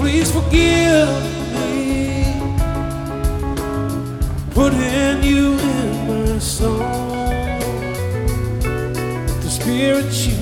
please forgive me, putting you in my song. The Spirit you